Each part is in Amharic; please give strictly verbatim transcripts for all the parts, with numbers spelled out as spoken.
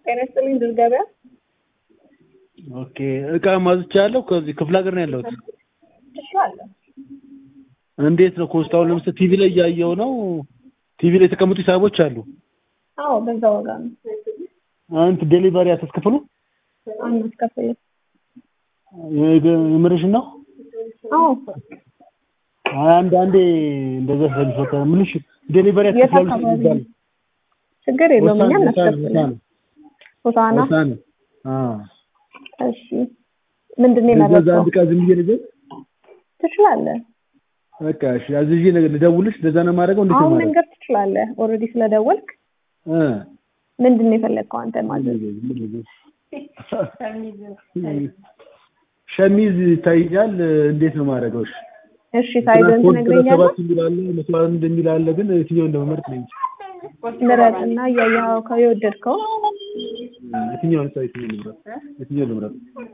ጤና ይስጥልኝ ድል ገበያ። ኦኬ እቃ ማዝቻለሁ ከዚህ ክፍለ ሀገር ነው ያለሁት። ትችላለህ? እንዴት ነው ኮስታው? ለምሳሌ ቲቪ ላይ ያያየው ነው ቲቪ ላይ የተቀመጡ ሂሳቦች አሉ። አዎ በዛ ዋጋ ነው። አንተ ዴሊቨሪ አትስከፍሉ? አንስከፍል። የምርሽ ነው? አዎ አንድ አንዴ እንደዛ ስለሚፈታ ምንሽ ዴሊቨሪ አትስከፍሉ ይባላል። ችግር የለውም እኛ እናስከፍላለን። ሆሳና ሆሳና አዎ እሺ ምንድነው የመረጥከው? እንደዛ አንድ ቃ ዝም ብዬ ነገር ትችላለህ? በቃ እሺ አዝዤ ነገር ልደውልሽ እንደዛ ነው ማድረገው እንዴት ነው አሁን ማለት? መንገር ትችላለህ ኦሬዲ ስለደወልክ እ ምንድነው የፈለግከው አንተ ማለት? ሸሚዝ ታይኛል እንዴት ነው ማድረገው? እሺ ሳይዘን ትነግረኛለህ? ሰባት ይላል መስዋዕት እንደሚል አለ ግን የትኛው እንደመመርጥ ነው ምረጥና ያያው ከወደድከው የትኛው ነው ሳይት ነው ልምረጥ? የትኛው ልምረጥ?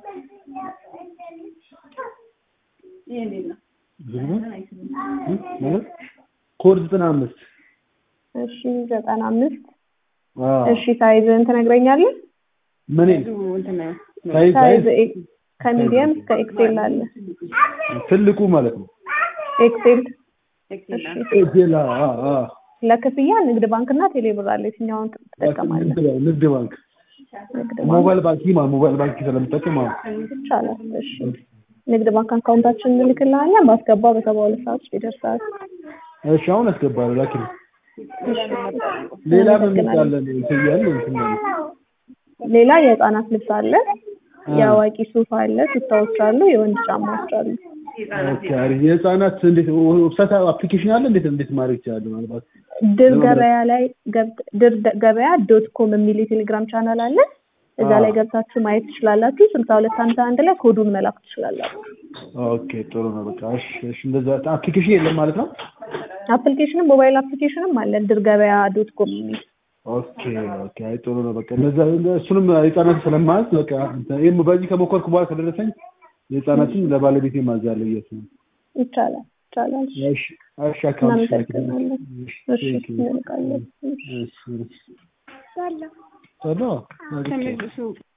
ማለት ኮድ ዘጠና አምስት እሺ ዘጠና አምስት እሺ ሳይዝን ትነግረኛለህ? ምን ሳይዝ ሳይዝ ከሚዲየም እስከ ኤክሴል አለ። ትልቁ ማለት ነው ኤክሴል ኤክሴል አ አ ለክፍያ ንግድ ባንክና ቴሌብር አለ። የትኛውን ትጠቀማለህ? ንግድ ባንክ ሞባይል ባንክ ማ ሞባይል ባንክ ስለምጠቀም ይቻላል። እሺ ንግድ ባንክ አካውንታችንን እንልክልሃለን። ባስገባ በሰባ ሁለት ሰዓት ውስጥ ይደርሳል። እሺ አሁን አስገባለሁ ላኪኝ። ሌላ ምን ይላል እንትን እንትን ሌላ የህፃናት ልብስ አለ፣ የአዋቂ ሱፍ አለ፣ ቱታዎች አሉ፣ የወንድ ጫማዎች አሉ። ኦኬ አሪ የህፃናት እንዴት ዌብሳይት አፕሊኬሽን አለ እንዴት እንዴት ማድረግ ይችላል ማለት ድር ገበያ ላይ ድር ገበያ ዶት ኮም የሚል ቴሌግራም ቻናል አለ። እዛ ላይ ገብታችሁ ማየት ትችላላችሁ። ስልሳ ሁለት ሃምሳ አንድ ላይ ኮዱን መላክ ትችላላችሁ። ኦኬ ጥሩ ነው በቃ እሺ እሺ እንደዛ አፕሊኬሽን የለም ማለት ነው? አፕሊኬሽንም ሞባይል አፕሊኬሽንም አለ ድር ገበያ ዶት ኮም የሚል። ኦኬ ኦኬ አይ ጥሩ ነው በቃ እንደዛ እሱንም ህፃናት ስለማዝ በቃ ይሄም በዚህ ከሞከርኩ በኋላ ከደረሰኝ የህፃናትን ለባለቤቴ ማዛለሁ እየተነ ይቻላል ይቻላል። እሺ እሺ አካውንት እሺ እሺ እንልካለን። እሺ ሰላም ሰላም